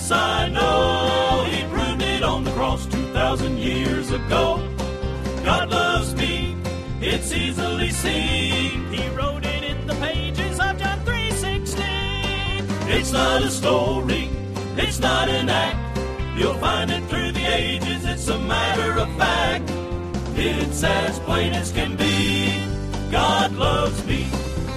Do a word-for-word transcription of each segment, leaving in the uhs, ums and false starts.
This I know, he proved it on the cross two thousand years ago. God loves me, it's easily seen. He wrote it in the pages of John three sixteen. It's not a story, it's not an act. You'll find it through the ages, it's a matter of fact. It's as plain as can be, God loves me.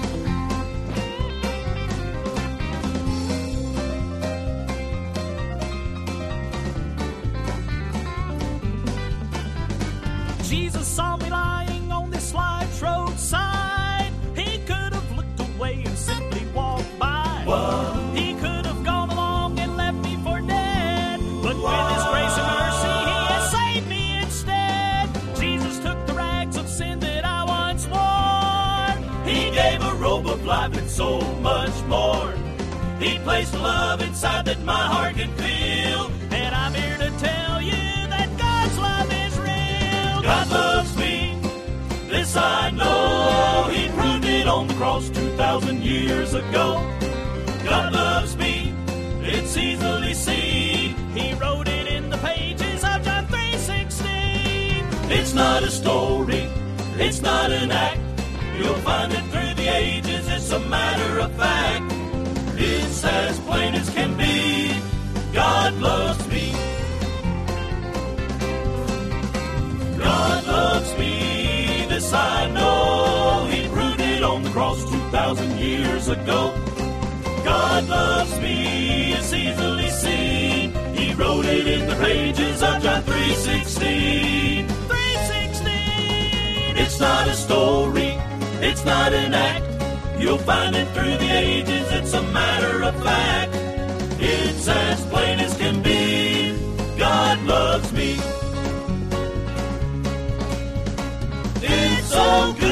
Jesus saw me lying on this life's roadside. He could have looked away and simply walked by. Whoa. He could have gone along and left me for dead. But with his grace and mercy, he has saved me instead. Jesus took the rags of sin that I once wore. He gave a robe of life and so much more. He placed love inside that my heart can feel. And I'm here to tell you that God's love is real. God loves me, this I know. He proved it on the cross two thousand years ago. God loves me, it's easily seen. He wrote it in the pages of John three sixteen. It's not a story, it's not an act. You'll find it through the ages, it's a matter of fact. It's as plain as can be, God loves me. God loves me, this I know. He proved it on the cross two thousand years ago. God loves me, it's easily seen. He wrote it in the pages of John three sixteen. three sixteen. It's not a story, it's not an act. You'll find it through the ages, it's a matter of fact. It's as plain as can be, God loves me. It's so good.